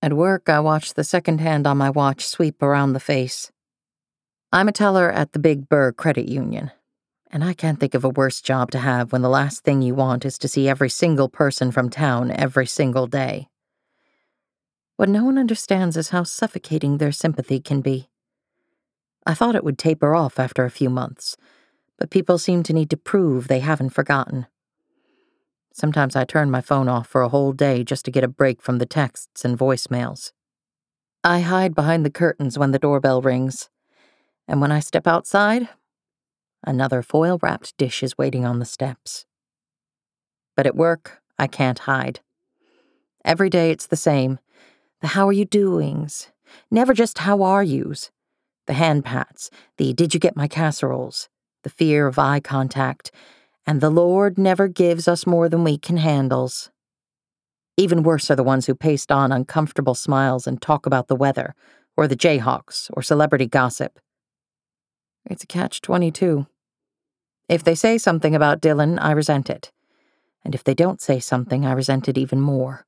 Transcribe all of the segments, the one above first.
At work, I watch the second hand on my watch sweep around the face. I'm a teller at the Big Burr Credit Union, and I can't think of a worse job to have when the last thing you want is to see every single person from town every single day. What no one understands is how suffocating their sympathy can be. I thought it would taper off after a few months, but people seem to need to prove they haven't forgotten. Sometimes I turn my phone off for a whole day just to get a break from the texts and voicemails. I hide behind the curtains when the doorbell rings, and when I step outside, another foil-wrapped dish is waiting on the steps. But at work, I can't hide. Every day it's the same. The how are you doings, never just how are yous. The hand pats, the did you get my casseroles, the fear of eye contact, and the Lord never gives us more than we can handles. Even worse are the ones who paste on uncomfortable smiles and talk about the weather, or the Jayhawks, or celebrity gossip. It's a catch-22. If they say something about Dylan, I resent it. And if they don't say something, I resent it even more.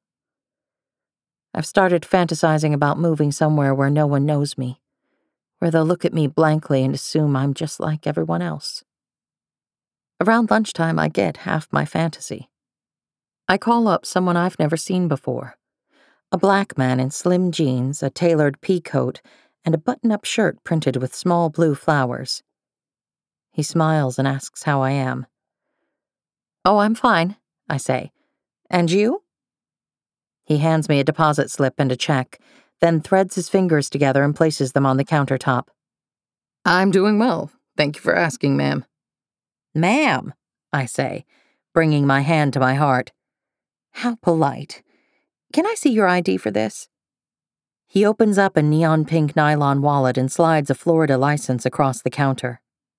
I've started fantasizing about moving somewhere where no one knows me, where they'll look at me blankly and assume I'm just like everyone else. Around lunchtime, I get half my fantasy. I call up someone I've never seen before. A black man in slim jeans, a tailored pea coat, and a button-up shirt printed with small blue flowers. He smiles and asks how I am. "Oh, I'm fine," I say. "And you?" He hands me a deposit slip and a check, then threads his fingers together and places them on the countertop. "I'm doing well. Thank you for asking, ma'am." "Ma'am," I say, bringing my hand to my heart. How polite. "Can I see your ID for this?" He opens up a neon-pink nylon wallet and slides a Florida license across the counter.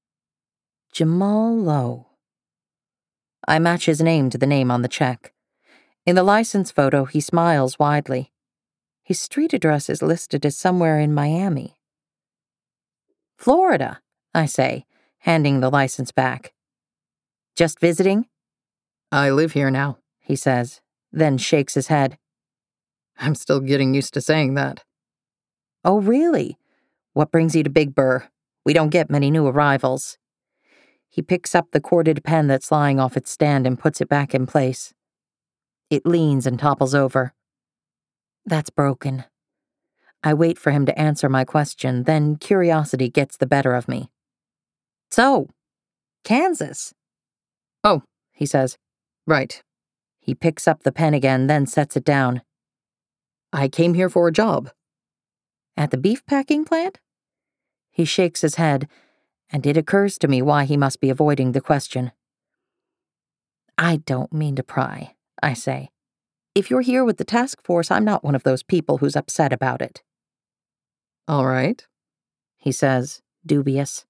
Jamal Lowe. I match his name to the name on the check. In the license photo, he smiles widely. His street address is listed as somewhere in Miami. "Florida," I say, handing the license back. "Just visiting?" "I live here now," he says, then shakes his head. "I'm still getting used to saying that." "Oh, really? What brings you to Big Burr? We don't get many new arrivals." He picks up the corded pen that's lying off its stand and puts it back in place. It leans and topples over. "That's broken." I wait for him to answer my question, then curiosity gets the better of me. "So, Kansas." "Oh," he says. "Right." He picks up the pen again, then sets it down. "I came here for a job." "At the beef packing plant?" He shakes his head, and it occurs to me why he must be avoiding the question. "I don't mean to pry," I say. "If you're here with the task force, I'm not one of those people who's upset about it." "All right," he says, dubious.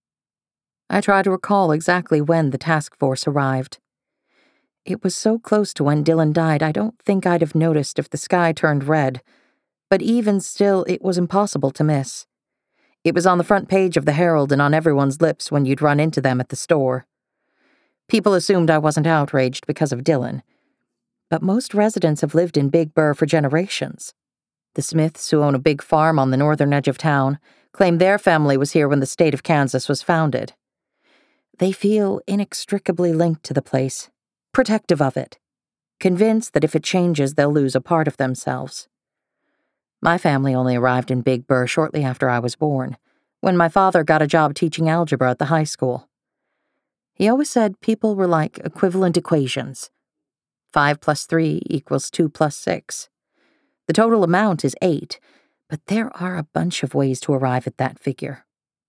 I try to recall exactly when the task force arrived. It was so close to when Dylan died, I don't think I'd have noticed if the sky turned red, but even still, it was impossible to miss. It was on the front page of the Herald and on everyone's lips when you'd run into them at the store. People assumed I wasn't outraged because of Dylan, but most residents have lived in Big Burr for generations. The Smiths, who own a big farm on the northern edge of town, claim their family was here when the state of Kansas was founded. They feel inextricably linked to the place, protective of it, convinced that if it changes, they'll lose a part of themselves. My family only arrived in Big Burr shortly after I was born, when my father got a job teaching algebra at the high school. He always said people were like equivalent equations. 5 + 3 = 2 + 6. The total amount is 8, but there are a bunch of ways to arrive at that figure.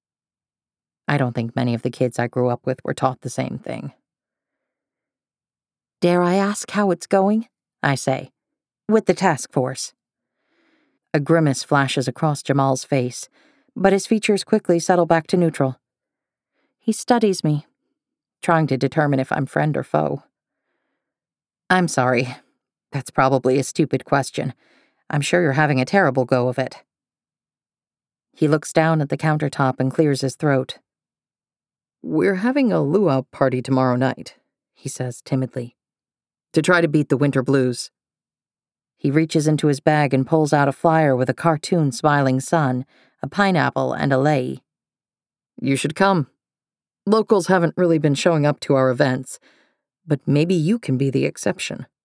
I don't think many of the kids I grew up with were taught the same thing. "Dare I ask how it's going?" I say. "With the task force." A grimace flashes across Jamal's face, but his features quickly settle back to neutral. He studies me, trying to determine if I'm friend or foe. "I'm sorry. That's probably a stupid question. I'm sure you're having a terrible go of it." He looks down at the countertop and clears his throat. "We're having a luau party tomorrow night," he says timidly, "to try to beat the winter blues." He reaches into his bag and pulls out a flyer with a cartoon smiling sun, a pineapple, and a lei. You should come. Locals haven't really been showing up to our events, but maybe you can be the exception.